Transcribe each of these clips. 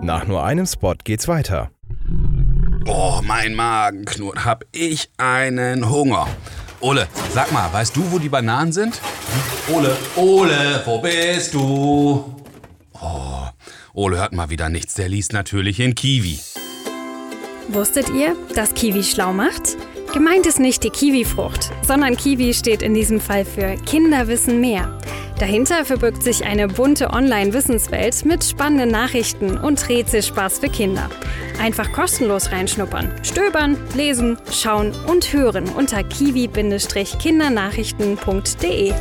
Nach nur einem Spot geht's weiter. Oh, mein Magen knurrt. Hab ich einen Hunger. Ole, sag mal, weißt du, wo die Bananen sind? Ole, wo bist du? Oh, Ole hört mal wieder nichts. Der liest natürlich in Kiwi. Wusstet ihr, dass Kiwi schlau macht? Gemeint ist nicht die Kiwifrucht, sondern Kiwi steht in diesem Fall für Kinder wissen mehr. Dahinter verbirgt sich eine bunte Online-Wissenswelt mit spannenden Nachrichten und Rätselspaß für Kinder. Einfach kostenlos reinschnuppern, stöbern, lesen, schauen und hören unter kiwi-kindernachrichten.de.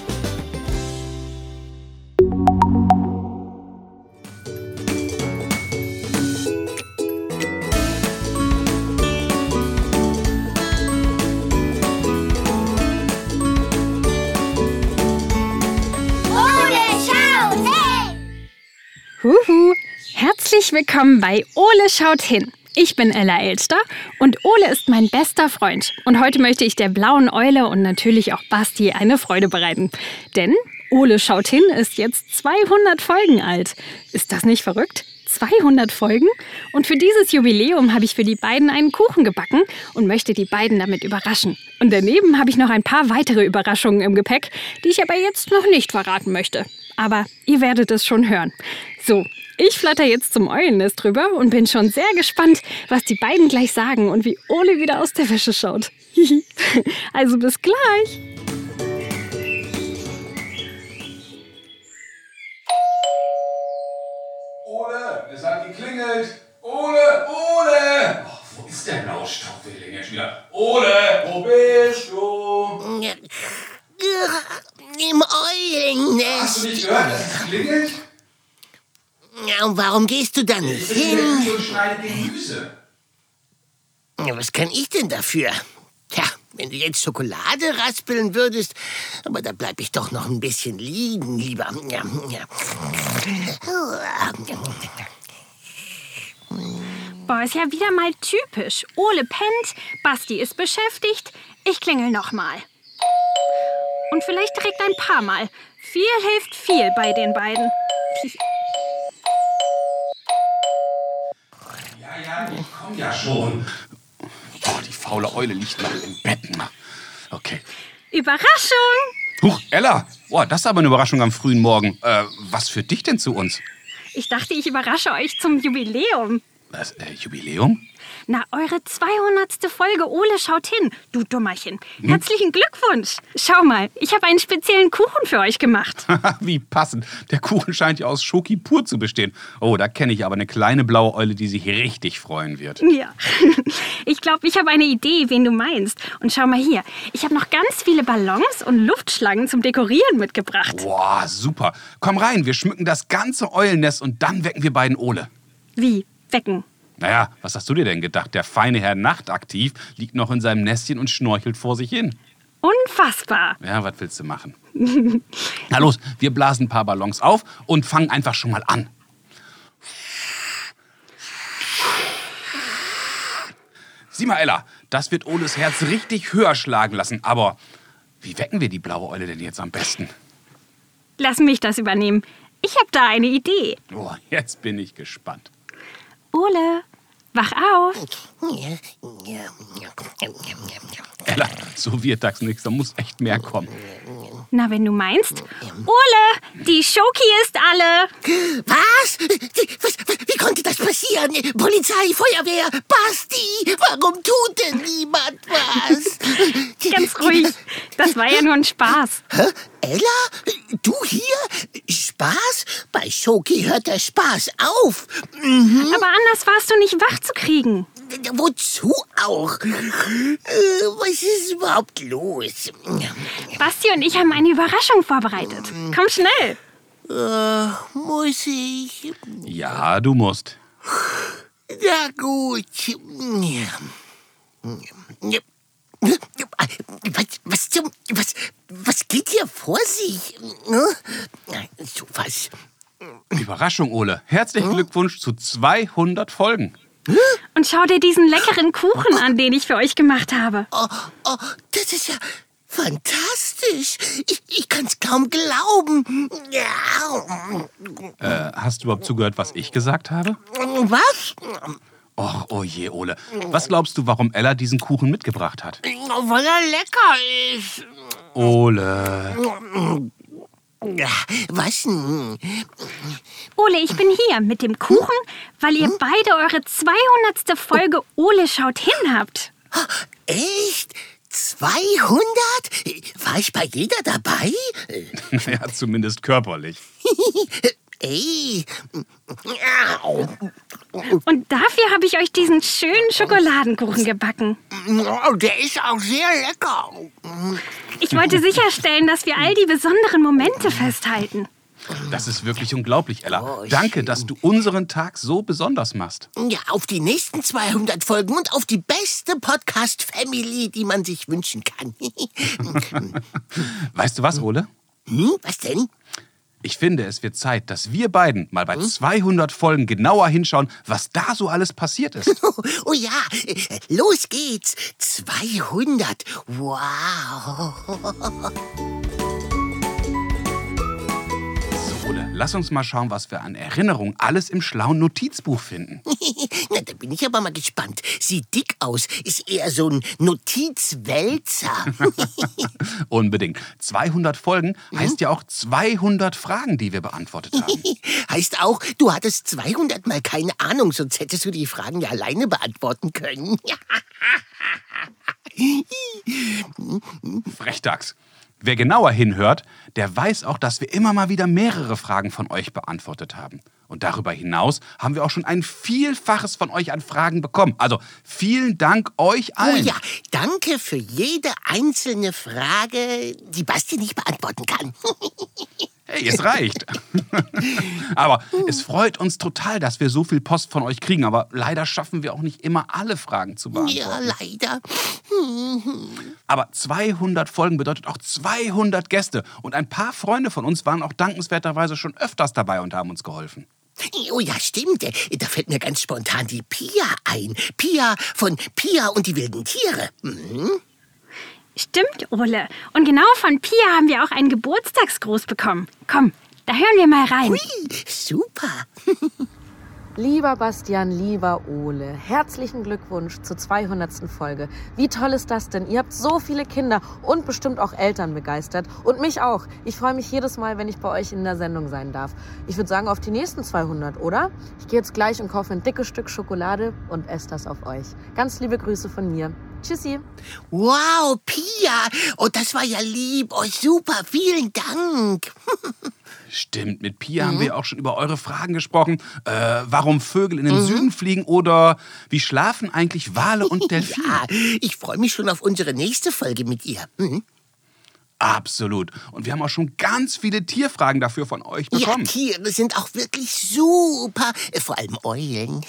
Huhu! Herzlich willkommen bei Ole schaut hin. Ich bin Ella Elster und Ole ist mein bester Freund. Und heute möchte ich der blauen Eule und natürlich auch Basti eine Freude bereiten. Denn Ole schaut hin ist jetzt 200 Folgen alt. Ist das nicht verrückt? 200 Folgen? Und für dieses Jubiläum habe ich für die beiden einen Kuchen gebacken und möchte die beiden damit überraschen. Und daneben habe ich noch ein paar weitere Überraschungen im Gepäck, die ich aber jetzt noch nicht verraten möchte. Aber ihr werdet es schon hören. So, ich flatter jetzt zum Eulennest rüber und bin schon sehr gespannt, was die beiden gleich sagen und wie Ole wieder aus der Wäsche schaut. Also bis gleich. Ole, es hat geklingelt. Ole! Ach, wo ist der blaue Stoffwilling jetzt wieder? Ole, wo bist du? Im Eulennest. Hast du nicht gehört, dass es klingelt? Ja, und warum gehst du da nicht hin? Und schneide Gemüse. Ja, was kann ich denn dafür? Tja, wenn du jetzt Schokolade raspeln würdest, aber da bleib ich doch noch ein bisschen liegen, lieber. Ja. Boah, ist ja wieder mal typisch. Ole pennt, Basti ist beschäftigt. Ich klingel nochmal. Und vielleicht direkt ein paar Mal. Viel hilft viel bei den beiden. Ja, ich komm ja schon. Oh, die faule Eule liegt noch im Bett. Okay. Überraschung! Huch, Ella. Oh, das ist aber eine Überraschung am frühen Morgen. Was führt dich denn zu uns? Ich dachte, ich überrasche euch zum Jubiläum. Was, Jubiläum? Na, eure 200. Folge Ole schaut hin, du Dummerchen. Herzlichen Glückwunsch. Schau mal, ich habe einen speziellen Kuchen für euch gemacht. Wie passend. Der Kuchen scheint ja aus Schoki pur zu bestehen. Oh, da kenne ich aber eine kleine blaue Eule, die sich richtig freuen wird. Ja, ich glaube, ich habe eine Idee, wen du meinst. Und schau mal hier, ich habe noch ganz viele Ballons und Luftschlangen zum Dekorieren mitgebracht. Boah, super. Komm rein, wir schmücken das ganze Eulennest und dann wecken wir beiden Ole. Wie? Wecken? Naja, was hast du dir denn gedacht? Der feine Herr nachtaktiv liegt noch in seinem Nestchen und schnorchelt vor sich hin. Unfassbar. Ja, was willst du machen? Na los, wir blasen ein paar Ballons auf und fangen einfach schon mal an. Sieh mal, Ella, das wird Oles Herz richtig höher schlagen lassen. Aber wie wecken wir die blaue Eule denn jetzt am besten? Lass mich das übernehmen. Ich habe da eine Idee. Oh, jetzt bin ich gespannt. Ole, wach auf. Ella, so wird das nichts, da muss echt mehr kommen. Na, wenn du meinst. Ole, die Schoki ist alle. Was? Wie konnte das passieren? Polizei, Feuerwehr, Basti, warum tut denn niemand was? Ganz ruhig, das war ja nur ein Spaß. Hä? Ella? Du hier? Spaß? Bei Schoki hört der Spaß auf. Aber anders warst du nicht wach zu kriegen. Wozu auch? Was ist überhaupt los? Basti und ich haben eine Überraschung vorbereitet. Komm schnell. Muss ich? Ja, du musst. Na gut. Was geht hier vor sich? So was. Überraschung, Ole. Herzlichen Glückwunsch zu 200 Folgen. Und schau dir diesen leckeren Kuchen an, den ich für euch gemacht habe. Oh, das ist ja Fantastisch. Ich kann's kaum glauben. Ja. Hast du überhaupt zugehört, was ich gesagt habe? Was? Och, oh je, Ole. Was glaubst du, warum Ella diesen Kuchen mitgebracht hat? Weil er lecker ist. Ole. Was denn? Ole, ich bin hier mit dem Kuchen, weil ihr beide eure 200. Folge Ole schaut hin habt. Echt? 200? War ich bei jeder dabei? Ja, zumindest körperlich. Ey. Und dafür habe ich euch diesen schönen Schokoladenkuchen gebacken. Der ist auch sehr lecker. Ich wollte sicherstellen, dass wir all die besonderen Momente festhalten. Das ist wirklich unglaublich, Ella. Danke, dass du unseren Tag so besonders machst. Ja, auf die nächsten 200 Folgen und auf die beste Podcast-Family, die man sich wünschen kann. Weißt du was, Ole? Was denn? Ich finde, es wird Zeit, dass wir beiden mal bei 200 Folgen genauer hinschauen, was da so alles passiert ist. Oh ja, los geht's. 200. Wow. So, Ole, lass uns mal schauen, was wir an Erinnerungen alles im schlauen Notizbuch finden. Na, da bin ich aber mal gespannt. Sieht dick aus, ist eher so ein Notizwälzer. Unbedingt. 200 Folgen heißt ja auch 200 Fragen, die wir beantwortet haben. Heißt auch, du hattest 200 Mal keine Ahnung, sonst hättest du die Fragen ja alleine beantworten können. Frechdachs. Wer genauer hinhört, der weiß auch, dass wir immer mal wieder mehrere Fragen von euch beantwortet haben. Und darüber hinaus haben wir auch schon ein Vielfaches von euch an Fragen bekommen. Also vielen Dank euch allen. Oh ja, danke für jede einzelne Frage, die Basti nicht beantworten kann. Hey, es reicht. Aber es freut uns total, dass wir so viel Post von euch kriegen. Aber leider schaffen wir auch nicht immer alle Fragen zu beantworten. Ja, leider. Aber 200 Folgen bedeutet auch 200 Gäste. Und ein paar Freunde von uns waren auch dankenswerterweise schon öfters dabei und haben uns geholfen. Oh ja, stimmt. Da fällt mir ganz spontan die Pia ein. Pia von Pia und die wilden Tiere. Stimmt, Ole. Und genau von Pia haben wir auch einen Geburtstagsgruß bekommen. Komm, da hören wir mal rein. Hui, super. Lieber Bastian, lieber Ole, herzlichen Glückwunsch zur 200. Folge. Wie toll ist das denn? Ihr habt so viele Kinder und bestimmt auch Eltern begeistert. Und mich auch. Ich freue mich jedes Mal, wenn ich bei euch in der Sendung sein darf. Ich würde sagen, auf die nächsten 200, oder? Ich gehe jetzt gleich und kaufe ein dickes Stück Schokolade und esse das auf euch. Ganz liebe Grüße von mir. Tschüssi. Wow, Pia. Oh, das war ja lieb. Oh, super. Vielen Dank. Stimmt, mit Pia haben wir auch schon über eure Fragen gesprochen. Warum Vögel in den Süden fliegen oder wie schlafen eigentlich Wale und Delfine? Ja, ich freue mich schon auf unsere nächste Folge mit ihr. Absolut. Und wir haben auch schon ganz viele Tierfragen dafür von euch bekommen. Ja, Tiere sind auch wirklich super. Vor allem Eulen.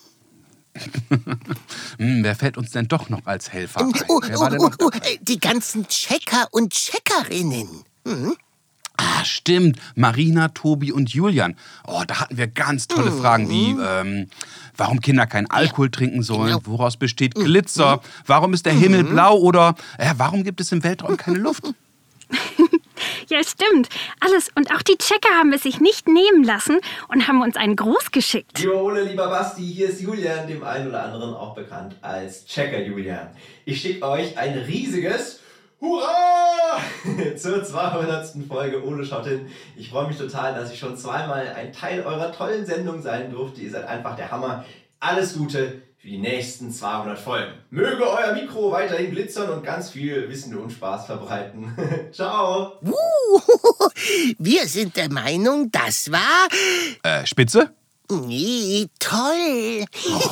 Wer fällt uns denn doch noch als Helfer ein? Wer war denn noch Die ganzen Checker und Checkerinnen. Ah, stimmt. Marina, Tobi und Julian. Oh, da hatten wir ganz tolle Fragen wie, warum Kinder keinen Alkohol trinken sollen, woraus besteht Glitzer, warum ist der Himmel blau oder warum gibt es im Weltraum keine Luft? Ja, stimmt. Alles und auch die Checker haben es sich nicht nehmen lassen und haben uns einen Gruß geschickt. Lieber Ole, lieber Basti, hier ist Julian, dem einen oder anderen auch bekannt als Checker Julian. Ich schicke euch ein riesiges Hurra zur 200. Folge Ole schaut hin. Ich freue mich total, dass ich schon zweimal ein Teil eurer tollen Sendung sein durfte. Ihr seid einfach der Hammer. Alles Gute für die nächsten 200 Folgen. Möge euer Mikro weiterhin glitzern und ganz viel Wissen und Spaß verbreiten. Ciao. Wir sind der Meinung, das war... Spitze? Nee, toll.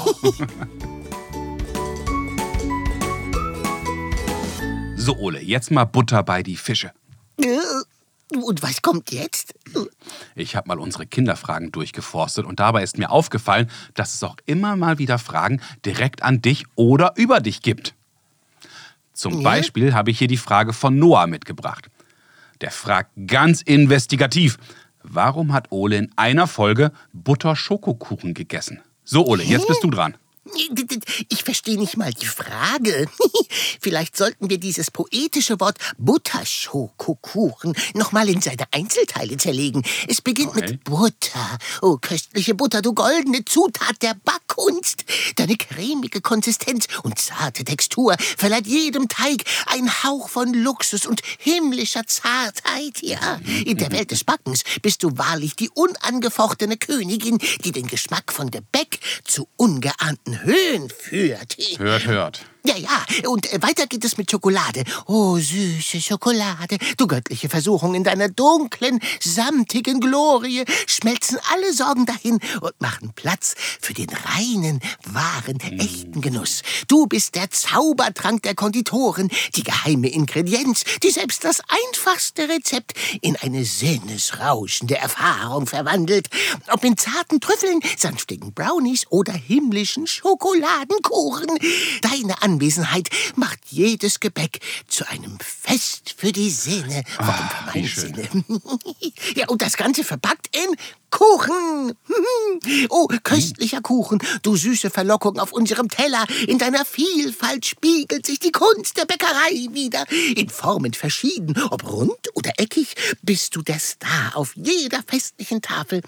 So, Ole, jetzt mal Butter bei die Fische. Und was kommt jetzt? Ich habe mal unsere Kinderfragen durchgeforstet und dabei ist mir aufgefallen, dass es auch immer mal wieder Fragen direkt an dich oder über dich gibt. Zum Beispiel habe ich hier die Frage von Noah mitgebracht. Der fragt ganz investigativ, warum hat Ole in einer Folge Butter-Schokokuchen gegessen? So, Ole, jetzt bist du dran. Ich verstehe nicht mal die Frage. Vielleicht sollten wir dieses poetische Wort Butterschokokuchen noch mal in seine Einzelteile zerlegen. Es beginnt mit Butter. Oh, köstliche Butter, du goldene Zutat der Backkunst. Deine cremige Konsistenz und zarte Textur verleiht jedem Teig einen Hauch von Luxus und himmlischer Zartheit. Ja, in der Welt des Backens bist du wahrlich die unangefochtene Königin, die den Geschmack von Gebäck zu ungeahnten Höhen führt. Hört. Ja, und weiter geht es mit Schokolade. Oh, süße Schokolade, du göttliche Versuchung, in deiner dunklen, samtigen Glorie schmelzen alle Sorgen dahin und machen Platz für den reinen, wahren, echten Genuss. Du bist der Zaubertrank der Konditoren, die geheime Ingredienz, die selbst das einfachste Rezept in eine sinnesrauschende Erfahrung verwandelt. Ob in zarten Trüffeln, sanftigen Brownies oder himmlischen Schokoladenkuchen. Deine Anwesenheit macht jedes Gebäck zu einem Fest für die Sinne. Warum für meine Sinne? Ja, und das Ganze verpackt in Kuchen. Oh, köstlicher Kuchen, du süße Verlockung auf unserem Teller. In deiner Vielfalt spiegelt sich die Kunst der Bäckerei wider. In Formen verschieden, ob rund oder eckig, bist du der Star auf jeder festlichen Tafel.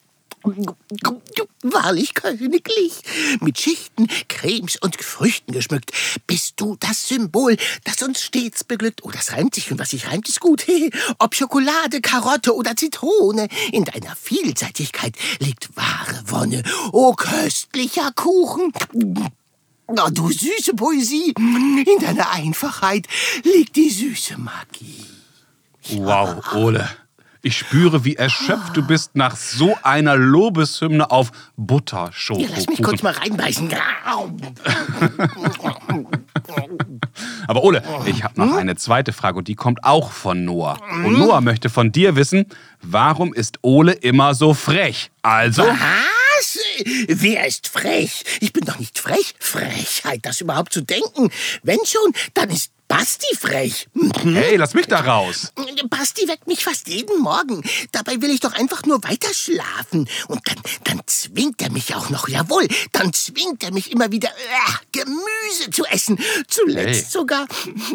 Wahrlich königlich. Mit Schichten, Cremes und Früchten geschmückt bist du das Symbol, das uns stets beglückt. Oh, das reimt sich und was sich reimt, ist gut. Ob Schokolade, Karotte oder Zitrone, in deiner Vielseitigkeit liegt wahre Wonne. Oh, köstlicher Kuchen. Oh, du süße Poesie, in deiner Einfachheit liegt die süße Magie. Wow, Ole. Ich spüre, wie erschöpft du bist nach so einer Lobeshymne auf Butterschokokuchen. Ja, lass mich kurz mal reinbeißen. Aber Ole, ich habe noch eine zweite Frage und die kommt auch von Noah. Und Noah möchte von dir wissen, warum ist Ole immer so frech? Also... Was? Wer ist frech? Ich bin doch nicht frech. Frechheit, das überhaupt zu denken. Wenn schon, dann ist Basti frech. Hey, lass mich da raus. Basti weckt mich fast jeden Morgen. Dabei will ich doch einfach nur weiter schlafen. Und dann zwingt er mich auch noch. Jawohl, dann zwingt er mich immer wieder Gemüse zu essen. Zuletzt sogar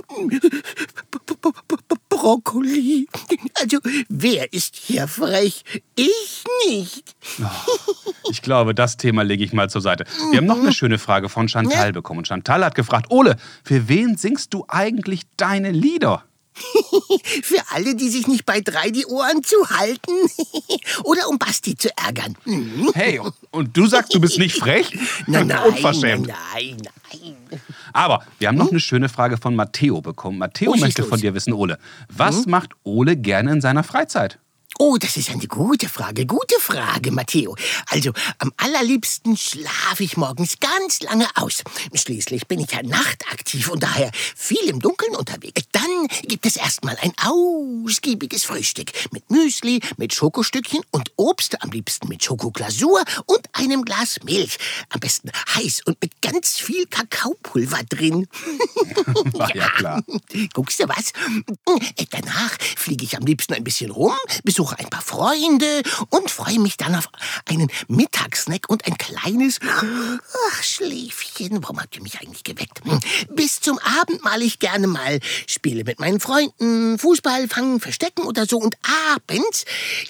Brokkoli. Also, wer ist hier frech? Ich nicht. Ich glaube, das Thema lege ich mal zur Seite. Wir haben noch eine schöne Frage von Chantal bekommen. Und Chantal hat gefragt, Ole, für wen singst du eigentlich deine Lieder? Für alle, die sich nicht bei 3 die Ohren zu halten. Oder um Basti zu ärgern. Hey, und du sagst, du bist nicht frech? Nein, Unverschämt. Nein. Aber wir haben noch eine schöne Frage von Matteo bekommen. Matteo möchte von dir wissen, Ole, was macht Ole gerne in seiner Freizeit? Oh, das ist eine gute Frage, Matteo. Also, am allerliebsten schlafe ich morgens ganz lange aus. Schließlich bin ich ja nachtaktiv und daher viel im Dunkeln unterwegs. Dann gibt es erstmal ein ausgiebiges Frühstück mit Müsli, mit Schokostückchen und Obst, am liebsten mit Schokoglasur und einem Glas Milch. Am besten heiß und mit ganz viel Kakaopulver drin. Ja, klar. Guckst du was? Danach fliege ich am liebsten ein bisschen rum, besuche ein paar Freunde und freue mich dann auf einen Mittagssnack und ein kleines Schläfchen. Warum habt ihr mich eigentlich geweckt? Bis zum Abend male ich gerne mal, spiele mit meinen Freunden, Fußball, fangen, verstecken oder so. Und abends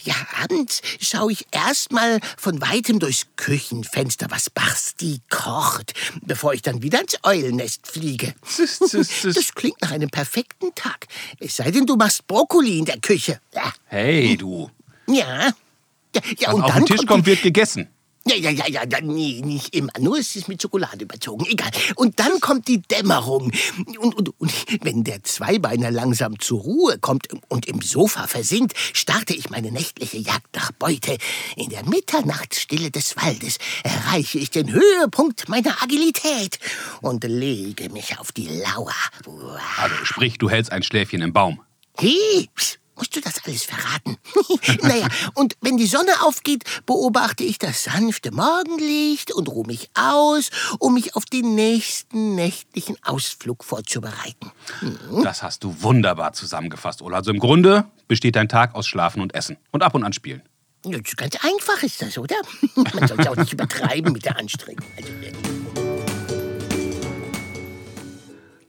schaue ich erstmal von weitem durchs Küchenfenster, was Basti kocht, bevor ich dann wieder ins Eulennest fliege. Das klingt nach einem perfekten Tag. Es sei denn, du machst Brokkoli in der Küche. Hey, du. Ja. Was Und auf dann den Tisch kommt, wird gegessen. Ja, nee, nicht immer. Nur ist es mit Schokolade überzogen. Egal. Und dann kommt die Dämmerung. Und wenn der Zweibeiner langsam zur Ruhe kommt und im Sofa versinkt, starte ich meine nächtliche Jagd nach Beute. In der Mitternachtsstille des Waldes erreiche ich den Höhepunkt meiner Agilität und lege mich auf die Lauer. Also sprich, du hältst ein Schläfchen im Baum. Hey, musst du das alles verraten? Naja, und wenn die Sonne aufgeht, beobachte ich das sanfte Morgenlicht und ruhe mich aus, um mich auf den nächsten nächtlichen Ausflug vorzubereiten. Das hast du wunderbar zusammengefasst, Ole. Also im Grunde besteht dein Tag aus Schlafen und Essen und ab und an Spielen. Ganz einfach ist das, oder? Man soll es auch nicht übertreiben mit der Anstrengung. Also,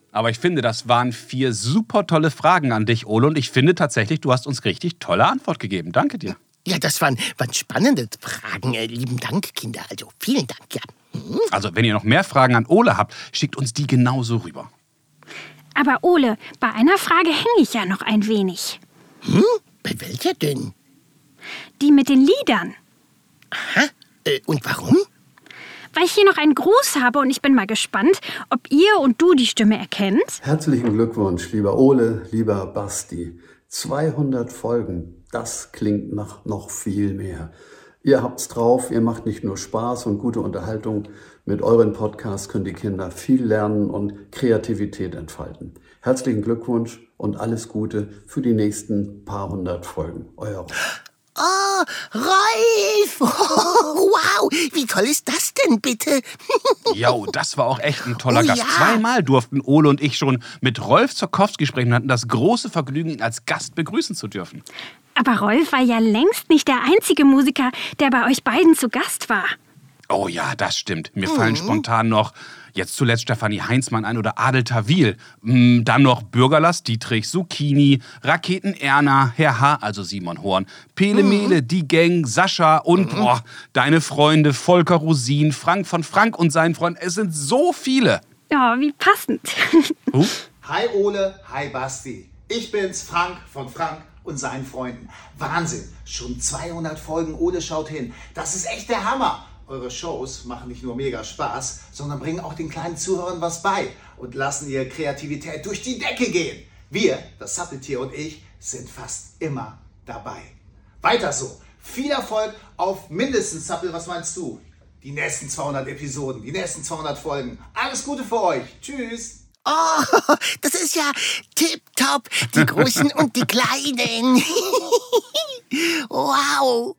Aber ich finde, das waren 4 super tolle Fragen an dich, Ole. Und ich finde tatsächlich, du hast uns richtig tolle Antwort gegeben. Danke dir. Ja, das waren spannende Fragen. Lieben Dank, Kinder. Also vielen Dank, ja. Also, wenn ihr noch mehr Fragen an Ole habt, schickt uns die genauso rüber. Aber Ole, bei einer Frage hänge ich ja noch ein wenig. Bei welcher denn? Die mit den Liedern. Aha. Und warum? Weil ich hier noch einen Gruß habe und ich bin mal gespannt, ob ihr und du die Stimme erkennt. Herzlichen Glückwunsch, lieber Ole, lieber Basti. 200 Folgen, das klingt nach noch viel mehr. Ihr habt's drauf, ihr macht nicht nur Spaß und gute Unterhaltung. Mit euren Podcasts können die Kinder viel lernen und Kreativität entfalten. Herzlichen Glückwunsch und alles Gute für die nächsten paar 100 Folgen. Euer Rolf. Oh, Rolf! Oh, wow, wie toll ist das denn bitte? Jo, das war auch echt ein toller Oh, Gast. ja. 2-mal durften Ole und ich schon mit Rolf Zuckowski sprechen und hatten das große Vergnügen, ihn als Gast begrüßen zu dürfen. Aber Rolf war ja längst nicht der einzige Musiker, der bei euch beiden zu Gast war. Oh ja, das stimmt. Mir fallen spontan noch jetzt zuletzt Stefanie Heinzmann ein oder Adel Tawil. Dann noch Bürgerlass, Dietrich Zucchini, Raketen Erna, Herr H., also Simon Horn, Pele Mele, die Gang, Sascha und deine Freunde Volker Rosin, Frank von Frank und seinen Freunden. Es sind so viele. Oh, wie passend. Hi Ole, hi Basti. Ich bin's, Frank von Frank und seinen Freunden. Wahnsinn, schon 200 Folgen Ole schaut hin. Das ist echt der Hammer. Eure Shows machen nicht nur mega Spaß, sondern bringen auch den kleinen Zuhörern was bei und lassen ihre Kreativität durch die Decke gehen. Wir, das Zappeltier und ich, sind fast immer dabei. Weiter so. Viel Erfolg auf mindestens, Zappel, was meinst du? Die nächsten 200 Episoden, die nächsten 200 Folgen. Alles Gute für euch. Tschüss. Oh, das ist ja tipptopp. Die Großen und die Kleinen. Wow.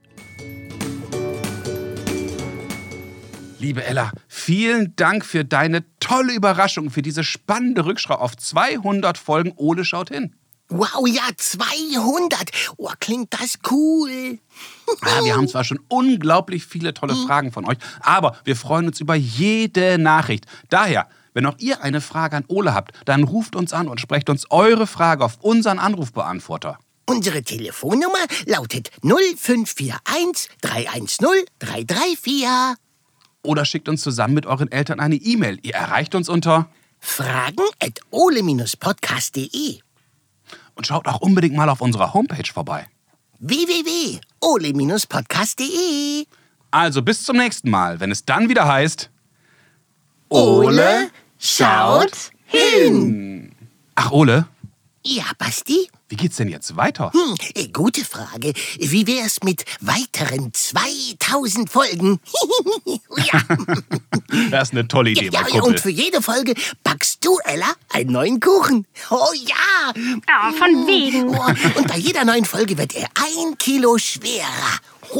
Liebe Ella, vielen Dank für deine tolle Überraschung, für diese spannende Rückschau auf 200 Folgen Ole schaut hin. Wow, ja, 200. Oh, klingt das cool. Ja, wir haben zwar schon unglaublich viele tolle Fragen von euch, aber wir freuen uns über jede Nachricht. Daher, wenn auch ihr eine Frage an Ole habt, dann ruft uns an und sprecht uns eure Frage auf unseren Anrufbeantworter. Unsere Telefonnummer lautet 0541 310 334. Oder schickt uns zusammen mit euren Eltern eine E-Mail. Ihr erreicht uns unter fragen@ole-podcast.de. und schaut auch unbedingt mal auf unserer Homepage vorbei. www.ole-podcast.de. Also bis zum nächsten Mal, wenn es dann wieder heißt Ole schaut hin. Ach Ole, Ja, Basti? wie geht's denn jetzt weiter? Gute Frage. Wie wär's mit weiteren 2000 Folgen? Ja. Das ist eine tolle Idee, mein Und Kumpel. für jede Folge backst du, Ella, einen neuen Kuchen. Oh ja. Oh, von wegen. Oh, und bei jeder neuen Folge wird er 1 Kilo schwerer.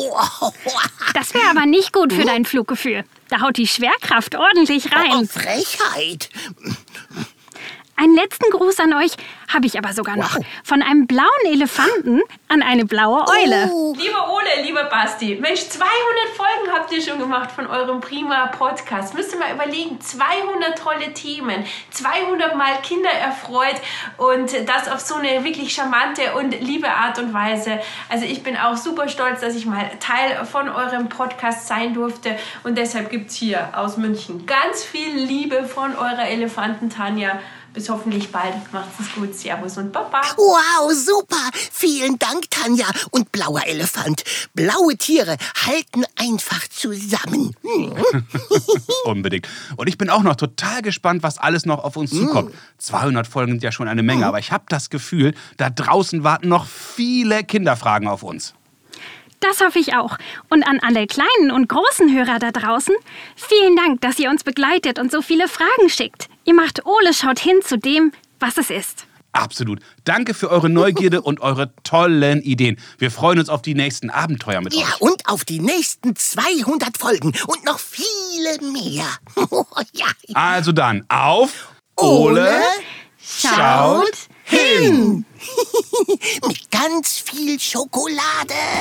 Das wäre aber nicht gut für dein Fluggefühl. Da haut die Schwerkraft ordentlich rein. Frechheit. Einen letzten Gruß an euch habe ich aber sogar noch. Wow. Von einem blauen Elefanten an eine blaue Eule. Oh. Lieber Ole, lieber Basti, Mensch, 200 Folgen habt ihr schon gemacht von eurem prima Podcast. Müsst ihr mal überlegen, 200 tolle Themen, 200 Mal Kinder erfreut und das auf so eine wirklich charmante und liebe Art und Weise. Also ich bin auch super stolz, dass ich mal Teil von eurem Podcast sein durfte und deshalb gibt's hier aus München ganz viel Liebe von eurer Elefanten Tanja. Bis hoffentlich bald. Macht's es gut. Servus und Baba. Wow, super. Vielen Dank, Tanja. Und blauer Elefant. Blaue Tiere halten einfach zusammen. Unbedingt. Und ich bin auch noch total gespannt, was alles noch auf uns zukommt. 200 Folgen sind ja schon eine Menge, aber ich habe das Gefühl, da draußen warten noch viele Kinderfragen auf uns. Das hoffe ich auch. Und an alle kleinen und großen Hörer da draußen, vielen Dank, dass ihr uns begleitet und so viele Fragen schickt. Ihr macht Ole schaut hin zu dem, was es ist. Absolut. Danke für eure Neugierde und eure tollen Ideen. Wir freuen uns auf die nächsten Abenteuer mit Ja, euch. und auf die nächsten 200 Folgen und noch viele mehr. Ja. Also dann, auf Ole Schaut hin. Mit ganz viel Schokolade.